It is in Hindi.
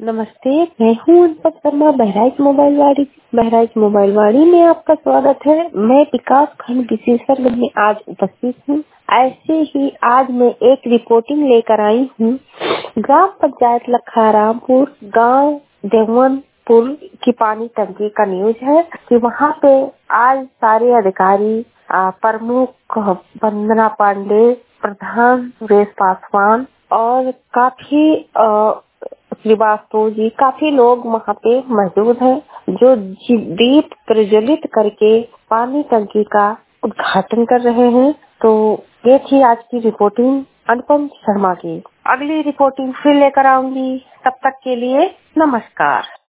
नमस्ते, मैं हूँ अनपत शर्मा बहराइच मोबाइल वाड़ी में आपका स्वागत है। मैं विकास खंड विशेषज्ञ में आज उपस्थित हूँ। ऐसे ही आज मैं एक रिपोर्टिंग लेकर आई हूँ। ग्राम पंचायत लखारामपुर गांव देवनपुर की पानी टंकी का न्यूज है कि वहाँ पे आज सारे अधिकारी प्रमुख वंदना पांडे, प्रधान सुरेश पासवान और काफी श्रीवास्तव जी, काफी लोग वहाँ पे मौजूद हैं जो दीप प्रज्वलित करके पानी टंकी का उद्घाटन कर रहे हैं। तो ये थी आज की रिपोर्टिंग अनुपम शर्मा की। अगली रिपोर्टिंग फिर लेकर आऊंगी, तब तक के लिए नमस्कार।